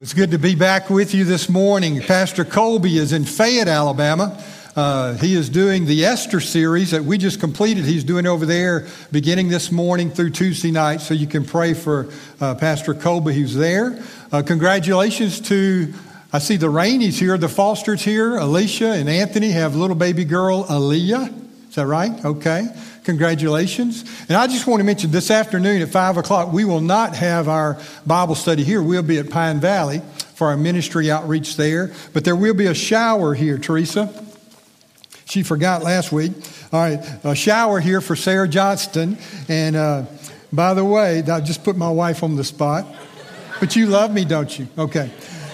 It's good to be back with you this morning. Pastor Colby is in Fayette, Alabama. He is doing the Esther series that we just completed. He's doing over there beginning this morning through Tuesday night, so you can pray for Pastor Colby who's there. Congratulations to, I see the Raineys here, the Fosters here. Alicia and Anthony have little baby girl, Aaliyah. Is that right? Okay. Congratulations. And I just want to mention this afternoon at 5 o'clock, we will not have our Bible study here. We'll be at Pine Valley for our ministry outreach there. But there will be a shower here, Teresa. She forgot last week. All right, a shower here for Sarah Johnston. And by the way, I just put my wife on the spot. But you love me, don't you? Okay.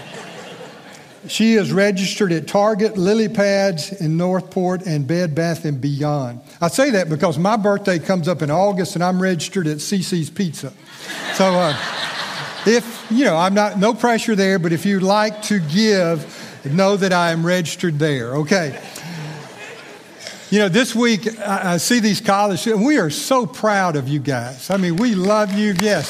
She is registered at Target, Lily Pads in Northport, and Bed Bath & Beyond. I say that because my birthday comes up in August, and I'm registered at CC's Pizza. So I'm not, no pressure there, but if you'd like to give, know that I am registered there, okay? You know, this week, I see these college students, and we are so proud of you guys. I mean, we love you, yes.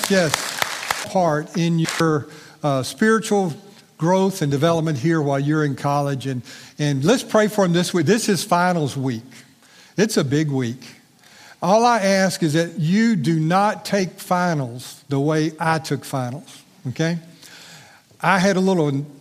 Part in your spiritual growth and development here while you're in college. And let's pray for them this week. This is finals week. It's a big week. All I ask is that you do not take finals the way I took finals, okay? I had a little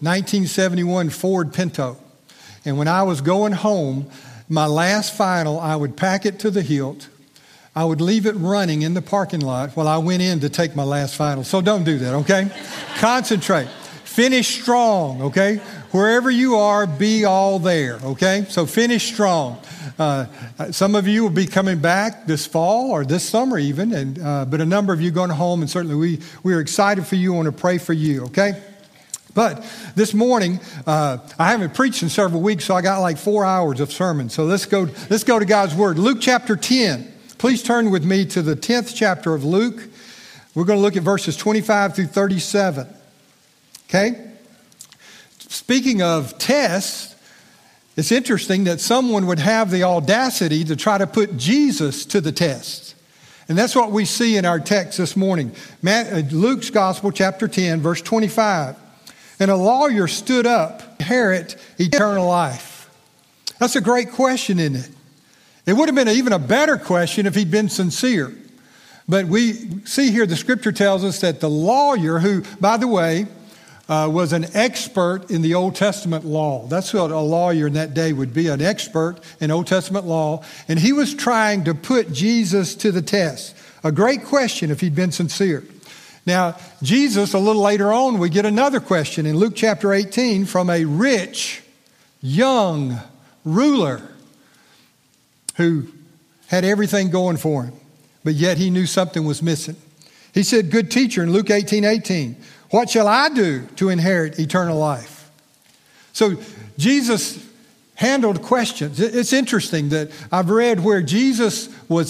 1971 Ford Pinto. And when I was going home, my last final, I would pack it to the hilt. I would leave it running in the parking lot while I went in to take my last final. So don't do that, okay? Concentrate. Finish strong, okay? Wherever you are, be all there, okay? So finish strong. Some of you will be coming back this fall or this summer even, but a number of you going home, and certainly we are excited for you and want to pray for you, okay? But this morning, I haven't preached in several weeks, so I got like 4 hours of sermon. So let's go to God's Word. Luke chapter 10. Please turn with me to the 10th chapter of Luke. We're going to look at verses 25 through 37. Okay? Speaking of tests, it's interesting that someone would have the audacity to try to put Jesus to the test. And that's what we see in our text this morning. Luke's Gospel, chapter 10, verse 25. And a lawyer stood up to inherit eternal life. That's a great question, isn't it? It would have been even a better question if he'd been sincere. But we see here the scripture tells us that the lawyer, who, by the way, was an expert in the Old Testament law. That's what a lawyer in that day would be, an expert in Old Testament law. And he was trying to put Jesus to the test. A great question if he'd been sincere. Now, Jesus, a little later on, we get another question in Luke chapter 18 from a rich, young ruler who had everything going for him, but yet he knew something was missing. He said, "Good teacher," in Luke 18:18, "what shall I do to inherit eternal life?" So Jesus handled questions. It's interesting that I've read where Jesus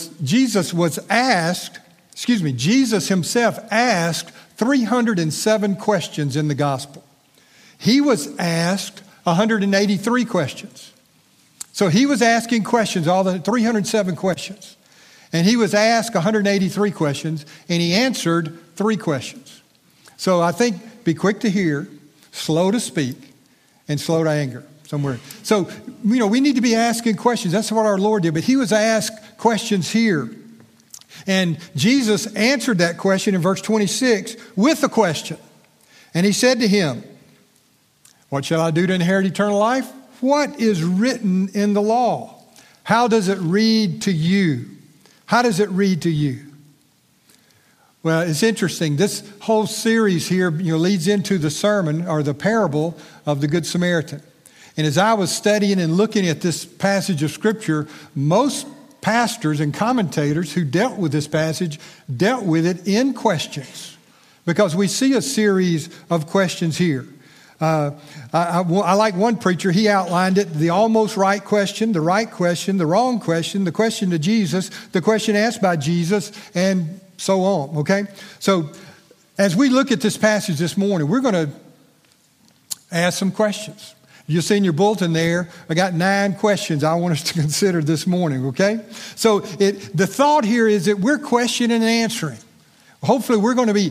himself asked 307 questions in the gospel. He was asked 183 questions. So he was asking questions, all the 307 questions. And he was asked 183 questions, and he answered 3 questions. So I think be quick to hear, slow to speak, and slow to anger somewhere. So, we need to be asking questions. That's what our Lord did. But he was asked questions here. And Jesus answered that question in verse 26 with a question. And he said to him, "What shall I do to inherit eternal life? What is written in the law? How does it read to you?" How does it read to you? Well, it's interesting. This whole series here, leads into the sermon or the parable of the Good Samaritan. And as I was studying and looking at this passage of Scripture, most pastors and commentators who dealt with this passage dealt with it in questions, because we see a series of questions here. I like one preacher, he outlined it: the almost right question, the right question, the wrong question, the question to Jesus, the question asked by Jesus, and so on, okay? So as we look at this passage this morning, we're going to ask some questions. You'll see in your bulletin there, I got 9 questions I want us to consider this morning, okay? So the thought here is that we're questioning and answering. Hopefully we're going to be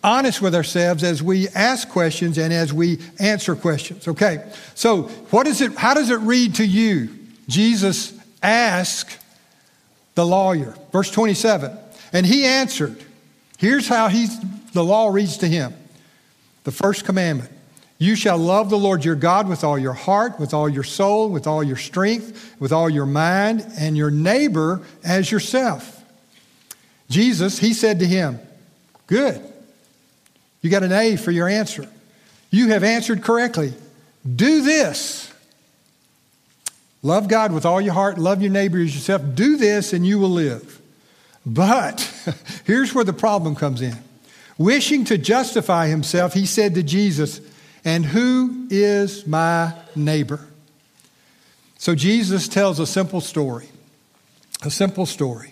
honest with ourselves as we ask questions and as we answer questions. Okay, so how does it read to you? Jesus asked the lawyer. Verse 27, and he answered. Here's how the law reads to him. The first commandment, you shall love the Lord your God with all your heart, with all your soul, with all your strength, with all your mind, and your neighbor as yourself. Jesus, he said to him, good. You got an A for your answer. You have answered correctly. Do this. Love God with all your heart, love your neighbor as yourself. Do this and you will live. But here's where the problem comes in. Wishing to justify himself, he said to Jesus, and who is my neighbor? So Jesus tells a simple story. A simple story.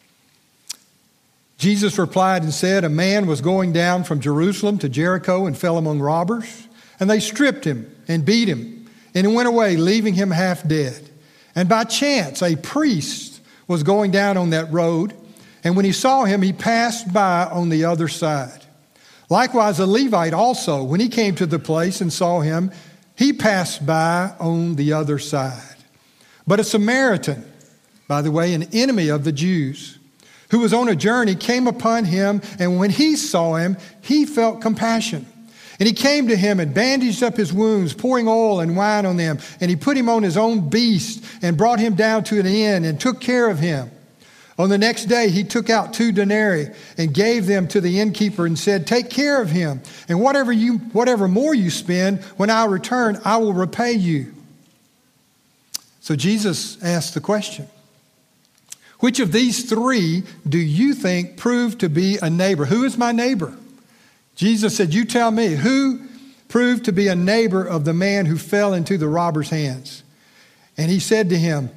Jesus replied and said, a man was going down from Jerusalem to Jericho and fell among robbers, and they stripped him and beat him, and he went away, leaving him half dead. And by chance, a priest was going down on that road, and when he saw him, he passed by on the other side. Likewise, a Levite also, when he came to the place and saw him, he passed by on the other side. But a Samaritan, by the way, an enemy of the Jews, who was on a journey, came upon him, and when he saw him, he felt compassion. And he came to him and bandaged up his wounds, pouring oil and wine on them. And he put him on his own beast and brought him down to an inn and took care of him. On the next day, he took out 2 denarii and gave them to the innkeeper and said, take care of him. And whatever more you spend, when I return, I will repay you. So Jesus asked the question, which of these 3 do you think proved to be a neighbor? Who is my neighbor? Jesus said, you tell me, who proved to be a neighbor of the man who fell into the robber's hands? And he said to him,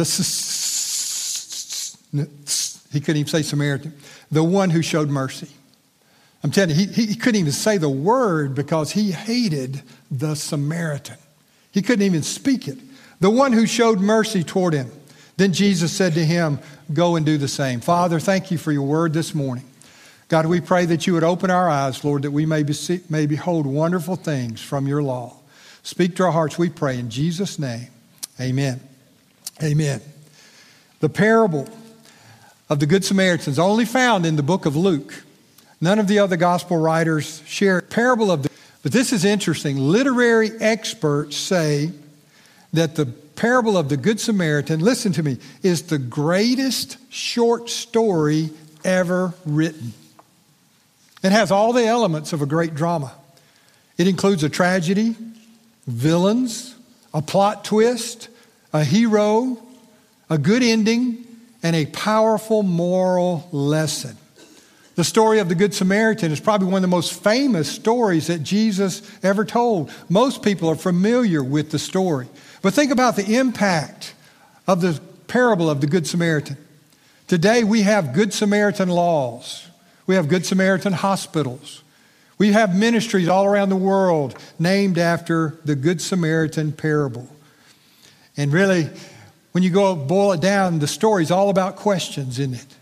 he couldn't even say Samaritan, the one who showed mercy. I'm telling you, he couldn't even say the word because he hated the Samaritan. He couldn't even speak it. The one who showed mercy toward him. Then Jesus said to him, go and do the same. Father, thank you for your word this morning. God, we pray that you would open our eyes, Lord, that we may behold wonderful things from your law. Speak to our hearts, we pray, in Jesus' name. Amen. Amen. The parable of the Good Samaritans only found in the book of Luke. None of the other gospel writers share parable of the. But this is interesting. Literary experts say that the parable of the Good Samaritan, listen to me, is the greatest short story ever written. It has all the elements of a great drama. It includes a tragedy, villains, a plot twist, a hero, a good ending, and a powerful moral lesson. The story of the Good Samaritan is probably one of the most famous stories that Jesus ever told. Most people are familiar with the story. But think about the impact of the parable of the Good Samaritan. Today we have Good Samaritan laws. We have Good Samaritan hospitals. We have ministries all around the world named after the Good Samaritan parable. And really, when you go boil it down, the story is all about questions, isn't it?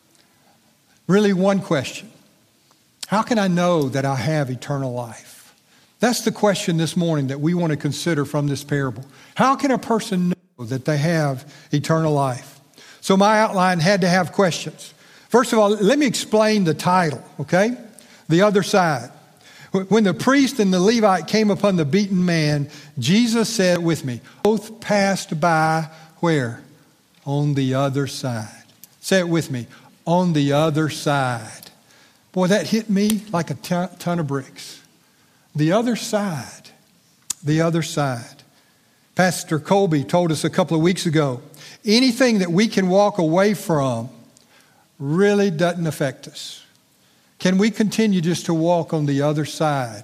Really one question. How can I know that I have eternal life? That's the question this morning that we want to consider from this parable. How can a person know that they have eternal life? So my outline had to have questions. First of all, let me explain the title, okay? The other side. When the priest and the Levite came upon the beaten man, Jesus said with me, both passed by where? On the other side. Say it with me. On the other side. Boy, that hit me like a ton of bricks. The other side. The other side. Pastor Colby told us a couple of weeks ago, anything that we can walk away from really doesn't affect us. Can we continue just to walk on the other side?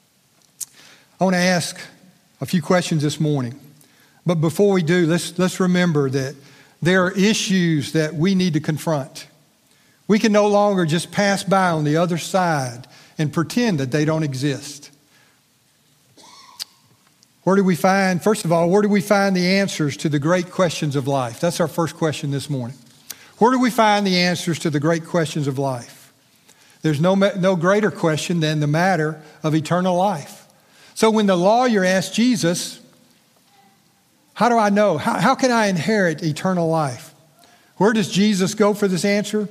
I want to ask a few questions this morning. But before we do, let's remember that there are issues that we need to confront. We can no longer just pass by on the other side and pretend that they don't exist. First of all, where do we find the answers to the great questions of life? That's our first question this morning. Where do we find the answers to the great questions of life? There's no greater question than the matter of eternal life. So when the lawyer asked Jesus, how do I know? How can I inherit eternal life? Where does Jesus go for this answer?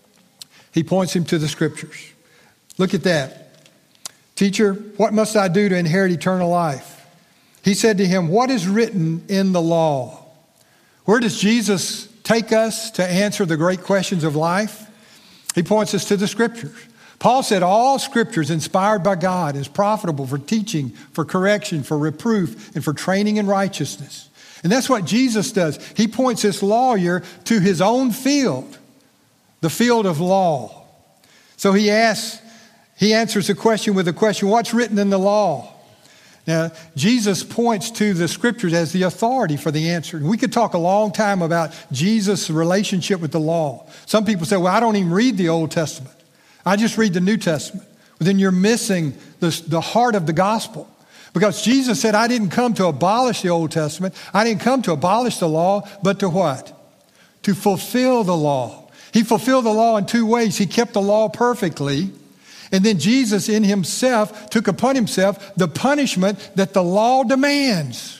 He points him to the Scriptures. Look at that. Teacher, what must I do to inherit eternal life? He said to him, what is written in the law? Where does Jesus take us to answer the great questions of life? He points us to the Scriptures. Paul said all Scripture is inspired by God, is profitable for teaching, for correction, for reproof, and for training in righteousness. And that's what Jesus does. He points this lawyer to his own field, the field of law. So he answers the question with a question, what's written in the law? Now, Jesus points to the Scriptures as the authority for the answer. We could talk a long time about Jesus' relationship with the law. Some people say, well, I don't even read the Old Testament. I just read the New Testament. Well, then you're missing the heart of the gospel. Because Jesus said, I didn't come to abolish the Old Testament. I didn't come to abolish the law, but to what? To fulfill the law. He fulfilled the law in two ways. He kept the law perfectly. And then Jesus in himself took upon himself the punishment that the law demands.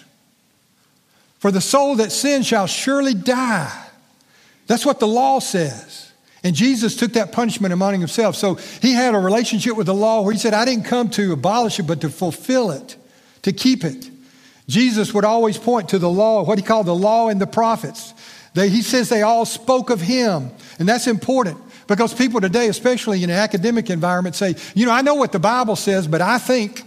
For the soul that sins shall surely die. That's what the law says. And Jesus took that punishment upon himself. So he had a relationship with the law where he said, I didn't come to abolish it, but to fulfill it, to keep it. Jesus would always point to the law, what he called the law and the prophets. He says they all spoke of him. And that's important. Because people today, especially in an academic environment, say, I know what the Bible says, but I think.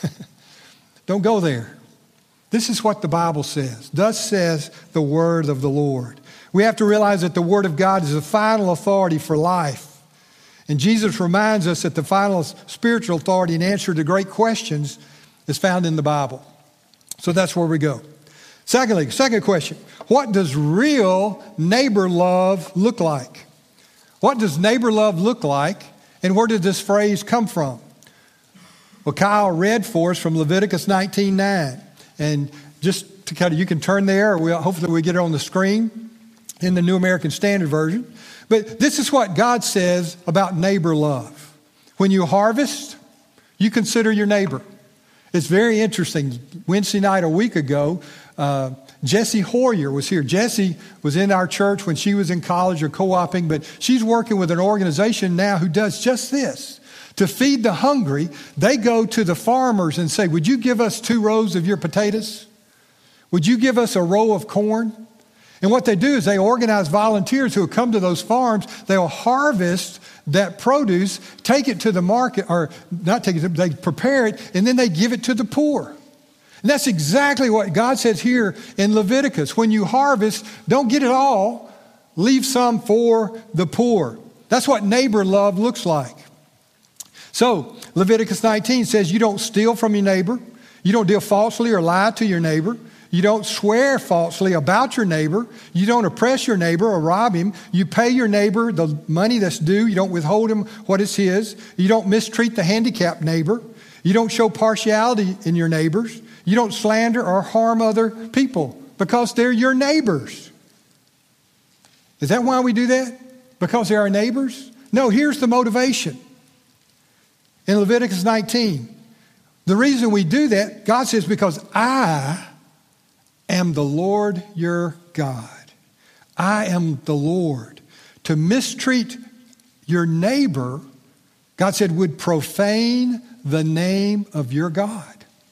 Don't go there. This is what the Bible says. Thus says the word of the Lord. We have to realize that the word of God is the final authority for life. And Jesus reminds us that the final spiritual authority and answer to great questions is found in the Bible. So that's where we go. Second question, what does real neighbor love look like? What does neighbor love look like, and where did this phrase come from? Well, Kyle read for us from Leviticus 19:9, and just to you can turn there, or hopefully we get it on the screen in the New American Standard Version. But this is what God says about neighbor love. When you harvest, you consider your neighbor. It's very interesting. Wednesday night a week ago, Jessie Hoyer was here. Jessie was in our church when she was in college or co-oping, but she's working with an organization now who does just this. To feed the hungry, they go to the farmers and say, would you give us 2 rows of your potatoes? Would you give us a row of corn? And what they do is they organize volunteers who will come to those farms. They'll harvest that produce, take it to the market, or not take it, they prepare it, and then they give it to the poor. And that's exactly what God says here in Leviticus. When you harvest, don't get it all. Leave some for the poor. That's what neighbor love looks like. So Leviticus 19 says you don't steal from your neighbor. You don't deal falsely or lie to your neighbor. You don't swear falsely about your neighbor. You don't oppress your neighbor or rob him. You pay your neighbor the money that's due. You don't withhold him what is his. You don't mistreat the handicapped neighbor. You don't show partiality in your neighbors. You don't slander or harm other people because they're your neighbors. Is that why we do that? Because they're our neighbors? No, here's the motivation. In Leviticus 19, the reason we do that, God says, because I am the Lord your God. I am the Lord. To mistreat your neighbor, God said, would profane the name of your God.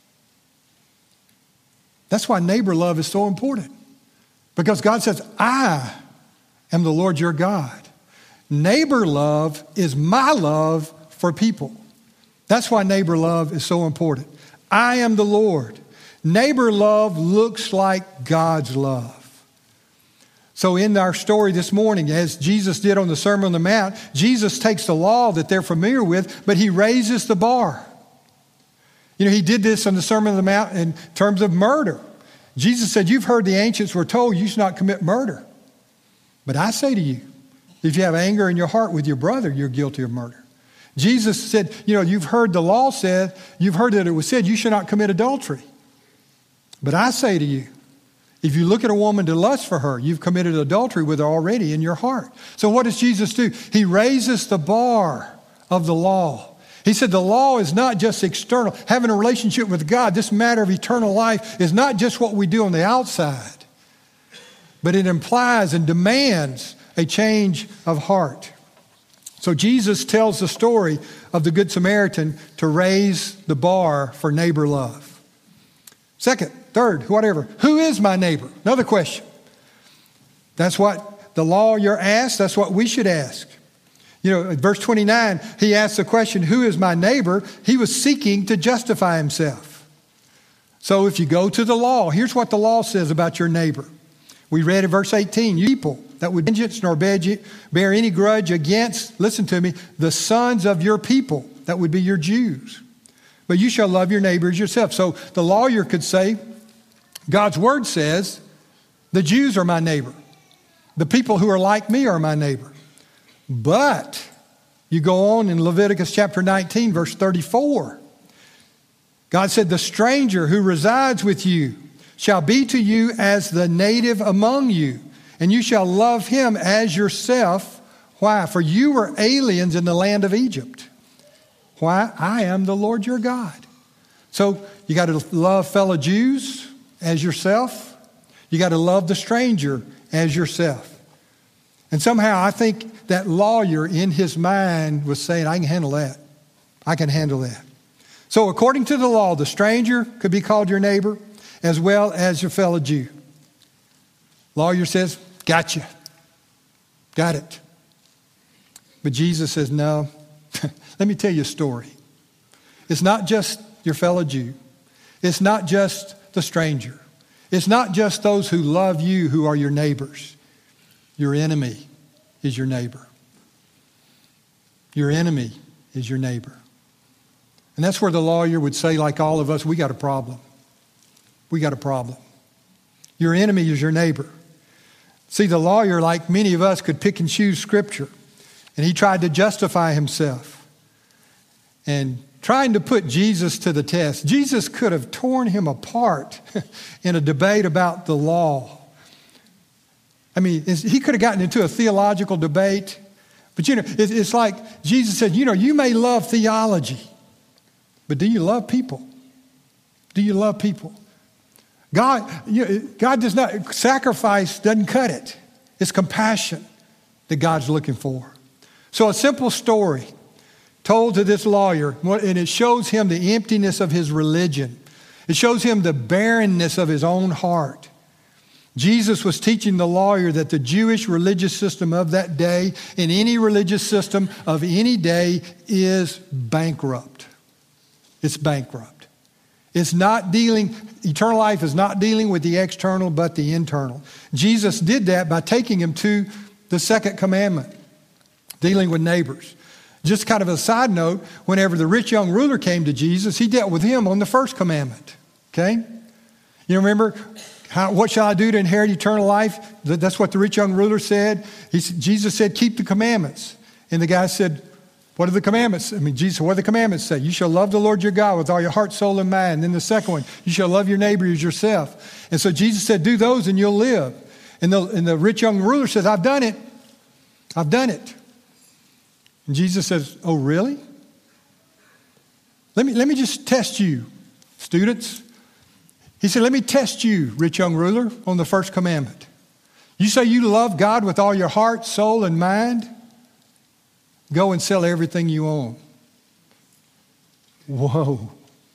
That's why neighbor love is so important. Because God says, I am the Lord your God. Neighbor love is my love for people. That's why neighbor love is so important. I am the Lord. Neighbor love looks like God's love. So in our story this morning, as Jesus did on the Sermon on the Mount, Jesus takes the law that they're familiar with, but he raises the bar. He did this on the Sermon on the Mount in terms of murder. Jesus said, you've heard the ancients were told you should not commit murder. But I say to you, if you have anger in your heart with your brother, you're guilty of murder. Jesus said, you've heard the law said, you've heard that it was said you should not commit adultery. But I say to you, if you look at a woman to lust for her, you've committed adultery with her already in your heart. So what does Jesus do? He raises the bar of the law. He said the law is not just external. Having a relationship with God, this matter of eternal life, is not just what we do on the outside, but it implies and demands a change of heart. So Jesus tells the story of the Good Samaritan to raise the bar for neighbor love. Second, third, whatever. Who is my neighbor? Another question. That's what the lawyer asked. That's what we should ask. You know, in verse 29, he asked the question, who is my neighbor? He was seeking to justify himself. So if you go to the law, here's what the law says about your neighbor. We read in verse 18, you people that would vengeance nor bear any grudge against, listen to me, the sons of your people, that would be your Jews. But you shall love your neighbor as yourself. So the lawyer could say, God's word says, the Jews are my neighbor. The people who are like me are my neighbor. But you go on in Leviticus chapter 19, verse 34. God said, the stranger who resides with you shall be to you as the native among you, and you shall love him as yourself. Why? For you were aliens in the land of Egypt. Why? I am the Lord your God. So you got to love fellow Jews as yourself. You got to love the stranger as yourself. And somehow I think that lawyer in his mind was saying, I can handle that. I can handle that. So according to the law, the stranger could be called your neighbor as well as your fellow Jew. Lawyer says, gotcha. Got it. But Jesus says, no. Let me tell you a story. It's not just your fellow Jew. It's not just the stranger. It's not just those who love you who are your neighbors. Your enemy is your neighbor. Your enemy is your neighbor. And that's where the lawyer would say, like all of us, we got a problem. We got a problem. Your enemy is your neighbor. See, the lawyer, like many of us, could pick and choose Scripture. And he tried to justify himself. And trying to put Jesus to the test. Jesus could have torn him apart in a debate about the law. I mean, he could have gotten into a theological debate. But, you know, it's like Jesus said, you know, you may love theology, but do you love people? Do you love people? God does not, sacrifice doesn't cut it. It's compassion that God's looking for. So a simple story told to this lawyer, and it shows him the emptiness of his religion. It shows him the barrenness of his own heart. Jesus was teaching the lawyer that the Jewish religious system of that day and any religious system of any day is bankrupt. It's bankrupt. It's not dealing, eternal life is not dealing with the external but the internal. Jesus did that by taking him to the second commandment, dealing with neighbors. Just kind of a side note, whenever the rich young ruler came to Jesus, he dealt with him on the first commandment. Okay? You remember, what shall I do to inherit eternal life? That's what the rich young ruler said. Jesus said, keep the commandments. And the guy said, what are the commandments? I mean, Jesus, what do the commandments say? You shall love the Lord your God with all your heart, soul, and mind. And then the second one, you shall love your neighbor as yourself. And so Jesus said, do those and you'll live. And the rich young ruler says, I've done it. I've done it. And Jesus says, oh, really? Let me just test you, students. He said, let me test you, rich young ruler, on the first commandment. You say you love God with all your heart, soul, and mind? Go and sell everything you own. Whoa.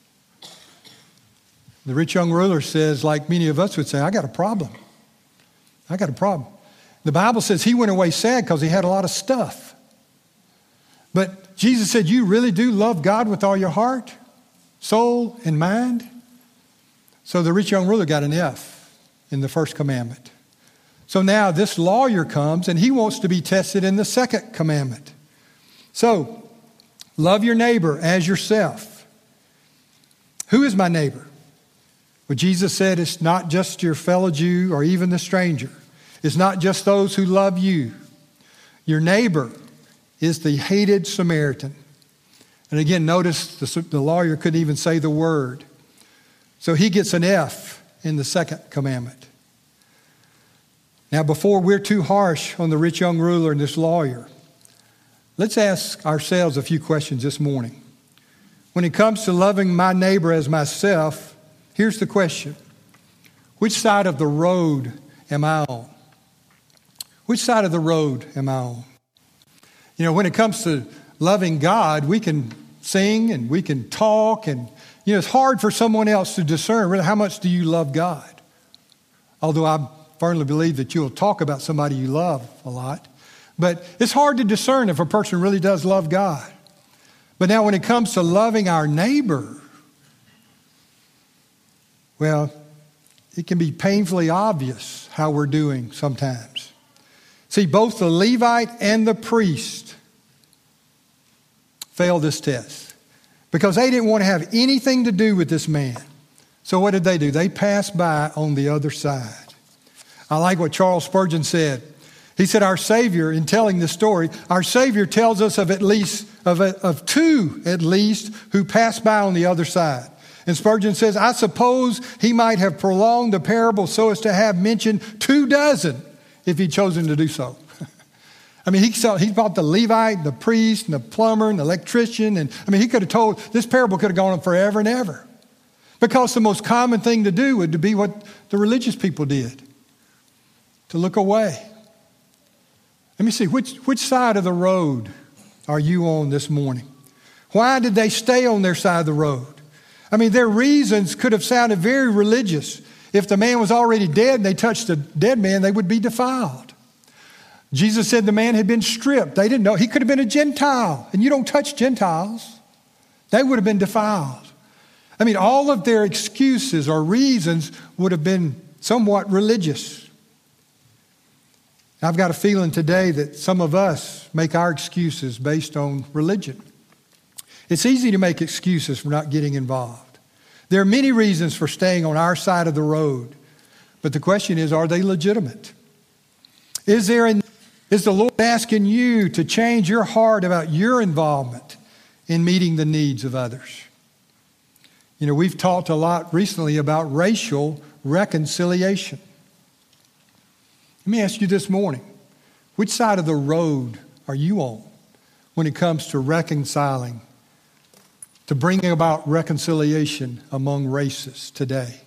The rich young ruler says, like many of us would say, I got a problem. I got a problem. The Bible says he went away sad because he had a lot of stuff. But Jesus said, you really do love God with all your heart, soul, and mind? So the rich young ruler got an F in the first commandment. So now this lawyer comes and he wants to be tested in the second commandment. So, love your neighbor as yourself. Who is my neighbor? Well, Jesus said it's not just your fellow Jew or even the stranger. It's not just those who love you. Your neighbor is the hated Samaritan. And again, notice the lawyer couldn't even say the word. So he gets an F in the second commandment. Now, before we're too harsh on the rich young ruler and this lawyer, Let's ask ourselves a few questions this morning. When it comes to loving my neighbor as myself, here's the question. Which side of the road am I on? Which side of the road am I on? You know, when it comes to loving God, we can sing and we can talk, and it's hard for someone else to discern really how much do you love God. Although I firmly believe that you'll talk about somebody you love a lot. But it's hard to discern if a person really does love God. But now when it comes to loving our neighbor, well, it can be painfully obvious how we're doing sometimes. See, both the Levite and the priest failed this test because they didn't want to have anything to do with this man. So what did they do? They passed by on the other side. I like what Charles Spurgeon said. He said, our Savior, in telling this story, our Savior tells us of two at least who passed by on the other side. And Spurgeon says, I suppose he might have prolonged the parable so as to have mentioned 24 if he'd chosen to do so. I mean, he brought the Levite, the priest, and the plumber, and the electrician. And I mean, he could have told, this parable could have gone on forever and ever. Because the most common thing to do would be what the religious people did, to look away. Let me see, which side of the road are you on this morning? Why did they stay on their side of the road? I mean, their reasons could have sounded very religious. If the man was already dead and they touched the dead man, they would be defiled. Jesus said the man had been stripped. They didn't know. He could have been a Gentile, and you don't touch Gentiles. They would have been defiled. I mean, all of their excuses or reasons would have been somewhat religious. I've got a feeling today that some of us make our excuses based on religion. It's easy to make excuses for not getting involved. There are many reasons for staying on our side of the road, but the question is, are they legitimate? Is the Lord asking you to change your heart about your involvement in meeting the needs of others? You know, we've talked a lot recently about racial reconciliation. Let me ask you this morning, which side of the road are you on when it comes to reconciling, to bringing about reconciliation among races today?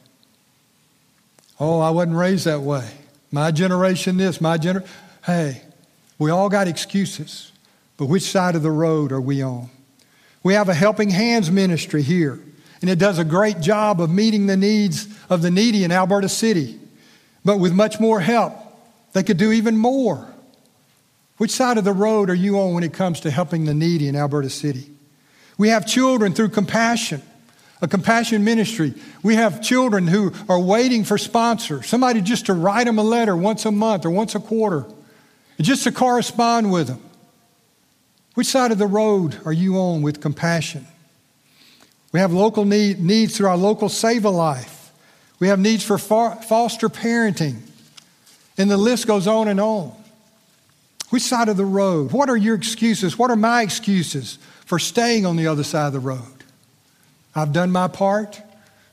Oh, I wasn't raised that way. My generation this, Hey, we all got excuses, but which side of the road are we on? We have a Helping Hands ministry here, and it does a great job of meeting the needs of the needy in Alberta City. But with much more help, they could do even more. Which side of the road are you on when it comes to helping the needy in Alberta City? We have children through Compassion, a compassion ministry. We have children who are waiting for sponsors, somebody just to write them a letter once a month or once a quarter, and just to correspond with them. Which side of the road are you on with Compassion? We have local needs through our local Save a Life. We have needs for foster parenting. And the list goes on and on. Which side of the road? What are your excuses? What are my excuses for staying on the other side of the road? I've done my part.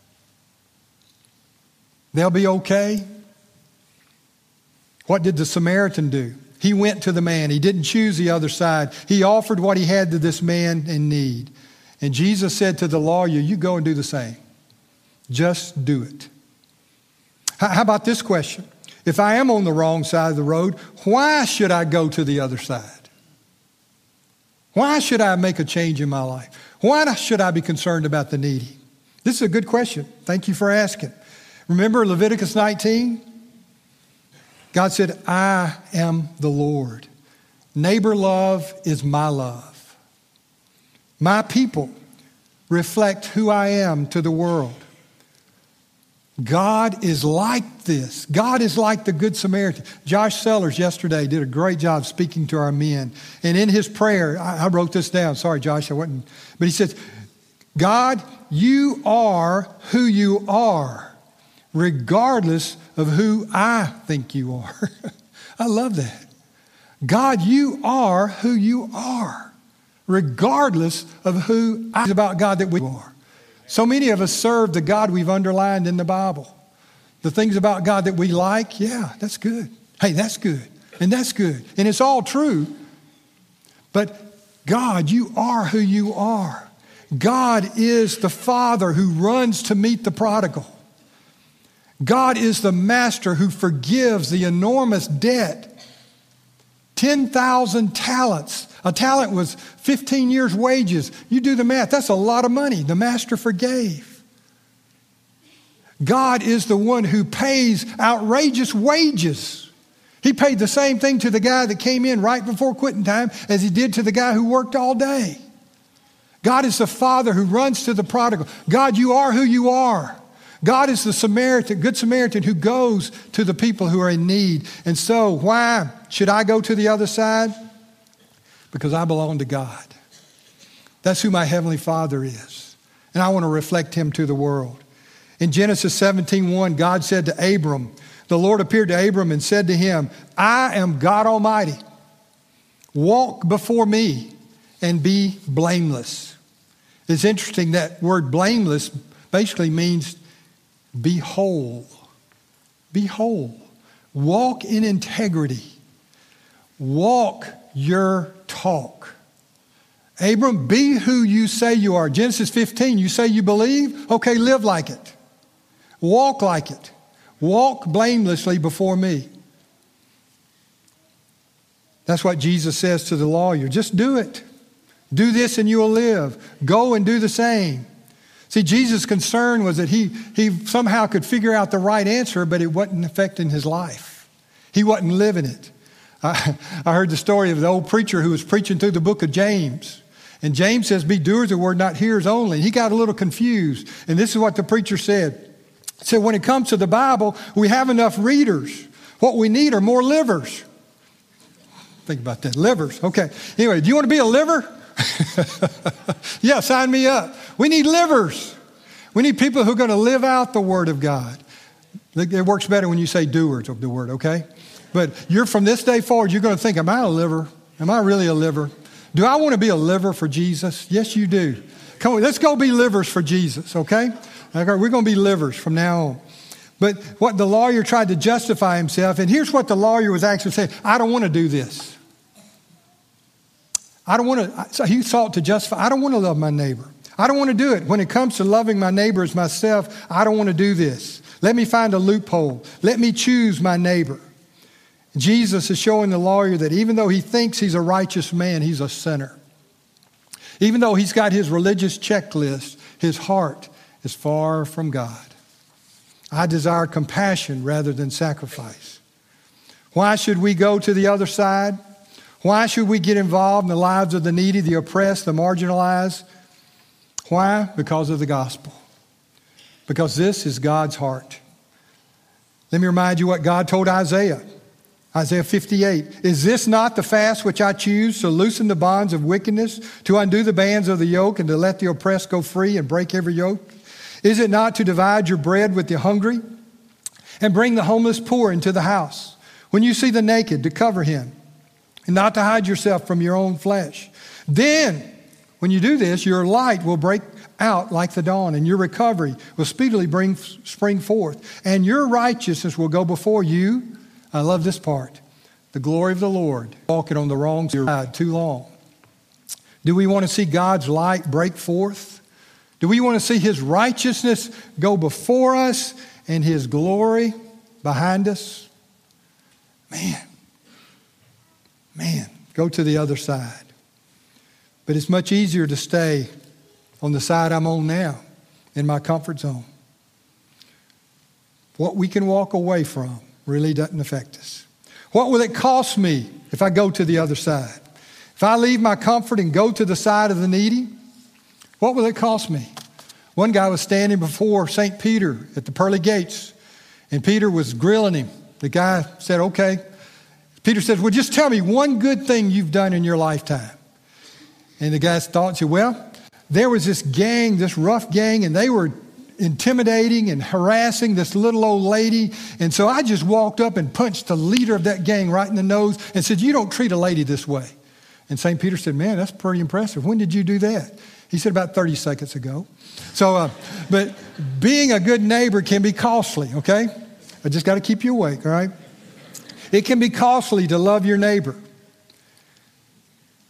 They'll be okay. What did the Samaritan do? He went to the man. He didn't choose the other side. He offered what he had to this man in need. And Jesus said to the lawyer, you go and do the same. Just do it. How about this question? If I am on the wrong side of the road, why should I go to the other side? Why should I make a change in my life? Why should I be concerned about the needy? This is a good question. Thank you for asking. Remember Leviticus 19? God said, I am the Lord. Neighbor love is my love. My people reflect who I am to the world. God is like this. God is like the Good Samaritan. Josh Sellers yesterday did a great job speaking to our men. And in his prayer, I wrote this down. Sorry, Josh, I wasn't. But he says, God, you are who you are, regardless of who I think you are. I love that. God, you are who you are, regardless of who I about God that we are. So many of us serve the God we've underlined in the Bible. The things about God that we like, yeah, that's good. Hey, that's good. And that's good. And it's all true. But God, you are who you are. God is the Father who runs to meet the prodigal. God is the Master who forgives the enormous debt. 10,000 talents. A talent was 15 years' wages. You do the math. That's a lot of money. The Master forgave. God is the one who pays outrageous wages. He paid the same thing to the guy that came in right before quitting time as he did to the guy who worked all day. God is the Father who runs to the prodigal. God, you are who you are. God is the Samaritan, Good Samaritan who goes to the people who are in need. And so why should I go to the other side? Because I belong to God. That's who my Heavenly Father is. And I want to reflect Him to the world. In Genesis 17:1, God said to Abram, the Lord appeared to Abram and said to him, I am God Almighty. Walk before me and be blameless. It's interesting that word blameless basically means be whole. Be whole. Walk in integrity. Walk your talk. Abram, be who you say you are. Genesis 15, you say you believe? Okay, live like it. Walk like it. Walk blamelessly before me. That's what Jesus says to the lawyer. Just do it. Do this and you will live. Go and do the same. See, Jesus' concern was that he somehow could figure out the right answer, but it wasn't affecting his life. He wasn't living it. I heard the story of the old preacher who was preaching through the book of James. And James says, be doers of the word, not hearers only. And he got a little confused. And this is what the preacher said. He said, when it comes to the Bible, we have enough readers. What we need are more livers. Think about that. Livers. Okay. Anyway, do you want to be a liver? Yeah, sign me up. We need livers. We need people who are going to live out the Word of God. It works better when you say doers of the Word, okay? But you're from this day forward, you're going to think, am I a liver? Am I really a liver? Do I want to be a liver for Jesus? Yes, you do. Come on, let's go be livers for Jesus, okay? We're going to be livers from now on. But what the lawyer tried to justify himself, and here's what the lawyer was actually saying, I don't want to do this. I don't want to, so he sought to justify, I don't want to love my neighbor. I don't want to do it. When it comes to loving my neighbor as myself, I don't want to do this. Let me find a loophole. Let me choose my neighbor. Jesus is showing the lawyer that even though he thinks he's a righteous man, he's a sinner. Even though he's got his religious checklist, his heart is far from God. I desire compassion rather than sacrifice. Why should we go to the other side? Why should we get involved in the lives of the needy, the oppressed, the marginalized? Why? Because of the gospel. Because this is God's heart. Let me remind you what God told Isaiah. Isaiah 58. Is this not the fast which I choose, to loosen the bonds of wickedness, to undo the bands of the yoke, and to let the oppressed go free and break every yoke? Is it not to divide your bread with the hungry and bring the homeless poor into the house? When you see the naked, to cover him, and not to hide yourself from your own flesh. Then, when you do this, your light will break out like the dawn, and your recovery will speedily spring forth, and your righteousness will go before you. I love this part. The glory of the Lord. Walking on the wrong side too long. Do we want to see God's light break forth? Do we want to see His righteousness go before us and His glory behind us? Man, go to the other side. But it's much easier to stay on the side I'm on now, in my comfort zone. What we can walk away from really doesn't affect us. What will it cost me if I go to the other side? If I leave my comfort and go to the side of the needy, what will it cost me? One guy was standing before St. Peter at the pearly gates, and Peter was grilling him. The guy said, okay. Peter says, well, just tell me one good thing you've done in your lifetime. And the guy thought, said, well, there was this gang, this rough gang, and they were intimidating and harassing this little old lady. And so I just walked up and punched the leader of that gang right in the nose and said, you don't treat a lady this way. And St. Peter said, man, that's pretty impressive. When did you do that? He said, about 30 seconds ago. So, but being a good neighbor can be costly, okay? I just got to keep you awake, all right? It can be costly to love your neighbor.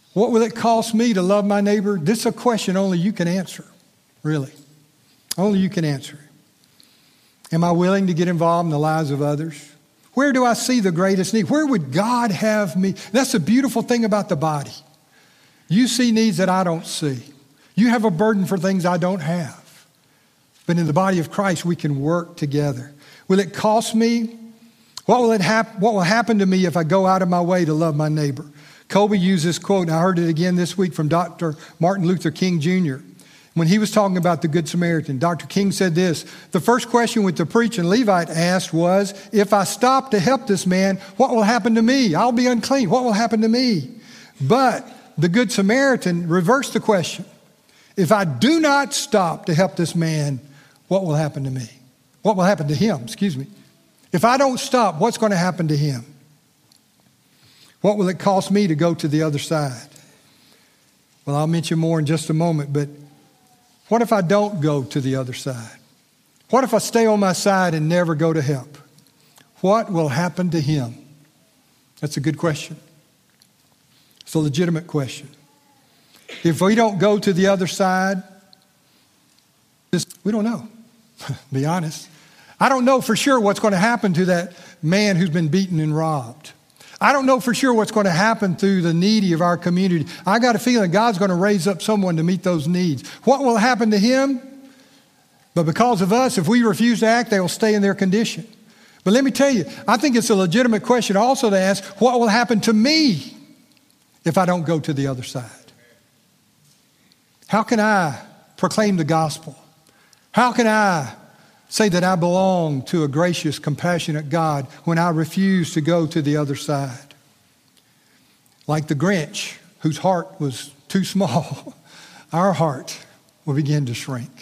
What will it cost me to love my neighbor? This is a question only you can answer, really. Only you can answer. Am I willing to get involved in the lives of others? Where do I see the greatest need? Where would God have me? That's the beautiful thing about the body. You see needs that I don't see. You have a burden for things I don't have. But in the body of Christ, we can work together. Will it cost me? What will happen to me if I go out of my way to love my neighbor? Colby used this quote, and I heard it again this week from Dr. Martin Luther King Jr. When he was talking about the Good Samaritan, Dr. King said this: the first question which the preacher and Levite asked was, if I stop to help this man, what will happen to me? I'll be unclean. What will happen to me? But the Good Samaritan reversed the question. If I do not stop to help this man, what will happen to me? What will happen to him? If I don't stop, what's going to happen to him? What will it cost me to go to the other side? Well, I'll mention more in just a moment, but what if I don't go to the other side? What if I stay on my side and never go to help? What will happen to him? That's a good question. It's a legitimate question. If we don't go to the other side, we don't know. Be honest. I don't know for sure what's going to happen to that man who's been beaten and robbed. I don't know for sure what's going to happen to the needy of our community. I got a feeling God's going to raise up someone to meet those needs. What will happen to him? But because of us, if we refuse to act, they will stay in their condition. But let me tell you, I think it's a legitimate question also to ask, what will happen to me if I don't go to the other side? How can I proclaim the gospel? How can I say that I belong to a gracious, compassionate God when I refuse to go to the other side? Like the Grinch, whose heart was too small, our heart will begin to shrink.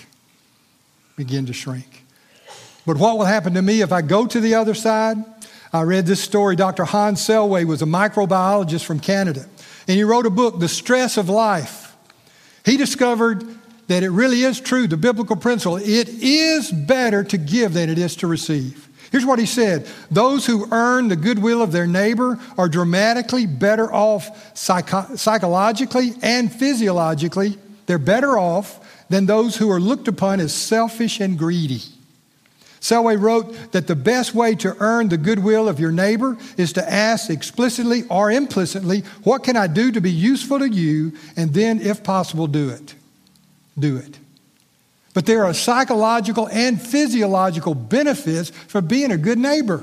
But what will happen to me if I go to the other side? I read this story. Dr. Hans Selway was a microbiologist from Canada, and he wrote a book, The Stress of Life. He discovered that it really is true, the biblical principle. It is better to give than it is to receive. Here's what he said: those who earn the goodwill of their neighbor are dramatically better off psychologically and physiologically. They're better off than those who are looked upon as selfish and greedy. Selway wrote that the best way to earn the goodwill of your neighbor is to ask explicitly or implicitly, what can I do to be useful to you? And then, if possible, do it. But there are psychological and physiological benefits for being a good neighbor.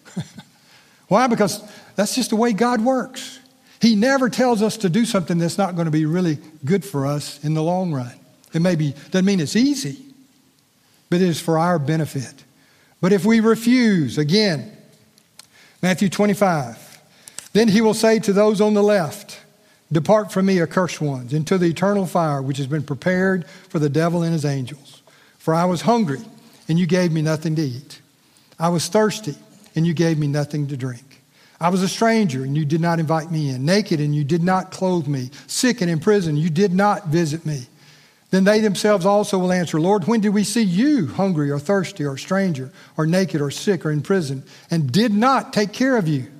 Why? Because that's just the way God works. He never tells us to do something that's not going to be really good for us in the long run. Doesn't mean it's easy, but it is for our benefit. But if we refuse, again, Matthew 25, then he will say to those on the left, depart from me, accursed ones, into the eternal fire, which has been prepared for the devil and his angels. For I was hungry, and you gave me nothing to eat. I was thirsty, and you gave me nothing to drink. I was a stranger, and you did not invite me in. Naked, and you did not clothe me. Sick and in prison, you did not visit me. Then they themselves also will answer, Lord, when did we see you hungry or thirsty or a stranger or naked or sick or in prison and did not take care of you?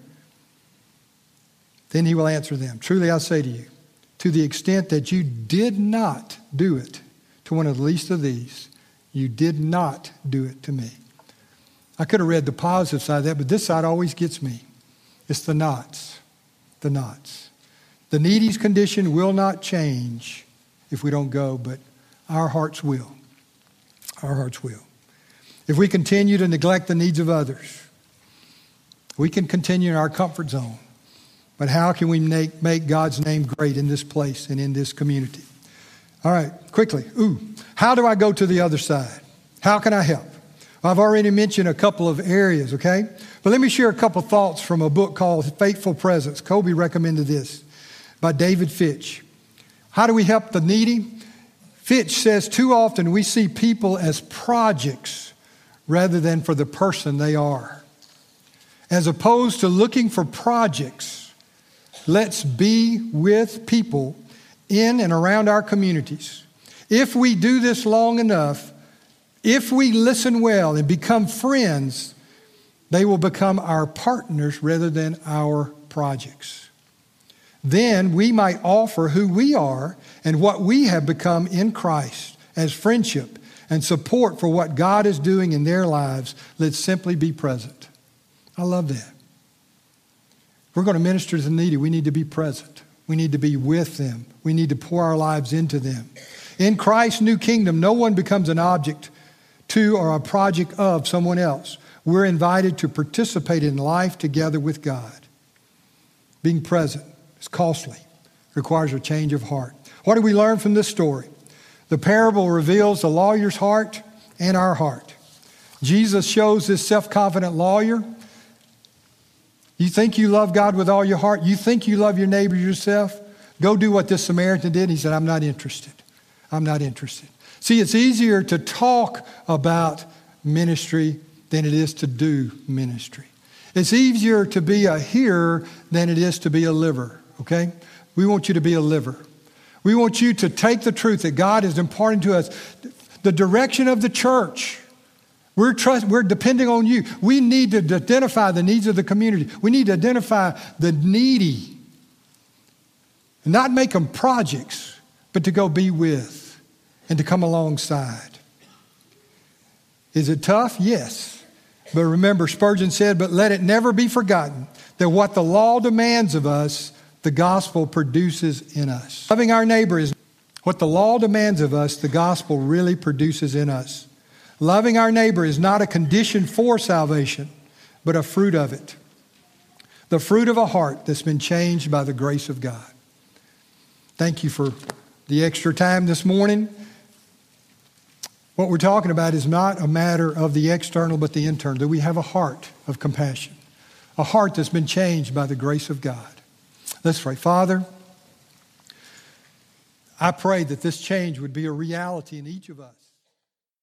Then he will answer them, truly I say to you, to the extent that you did not do it to one of the least of these, you did not do it to me. I could have read the positive side of that, but this side always gets me. It's the nots. The nots. The needy's condition will not change if we don't go, but our hearts will. Our hearts will. If we continue to neglect the needs of others, we can continue in our comfort zone. But how can we make God's name great in this place and in this community? All right, quickly. How do I go to the other side? How can I help? Well, I've already mentioned a couple of areas, okay? But let me share a couple thoughts from a book called Faithful Presence. Colby recommended this by David Fitch. How do we help the needy? Fitch says too often we see people as projects rather than for the person they are. As opposed to looking for projects, let's be with people in and around our communities. If we do this long enough, if we listen well and become friends, they will become our partners rather than our projects. Then we might offer who we are and what we have become in Christ as friendship and support for what God is doing in their lives. Let's simply be present. I love that. If we're going to minister to the needy, we need to be present. We need to be with them. We need to pour our lives into them. In Christ's new kingdom, no one becomes an object to or a project of someone else. We're invited to participate in life together with God. Being present is costly, requires a change of heart. What do we learn from this story? The parable reveals the lawyer's heart and our heart. Jesus shows this self-confident lawyer. You think you love God with all your heart? You think you love your neighbor yourself? Go do what this Samaritan did. He said, I'm not interested. I'm not interested. See, it's easier to talk about ministry than it is to do ministry. It's easier to be a hearer than it is to be a liver, okay? We want you to be a liver. We want you to take the truth that God is imparting to us, the direction of the church. We're depending on you. We need to identify the needs of the community. We need to identify the needy and not make them projects, but to go be with and to come alongside. Is it tough? Yes. But remember, Spurgeon said, but let it never be forgotten that what the law demands of us, the gospel produces in us. Loving our neighbor is what the law demands of us, the gospel really produces in us. Loving our neighbor is not a condition for salvation, but a fruit of it. The fruit of a heart that's been changed by the grace of God. Thank you for the extra time this morning. What we're talking about is not a matter of the external, but the internal. That we have a heart of compassion, a heart that's been changed by the grace of God. Let's pray. Father, I pray that this change would be a reality in each of us.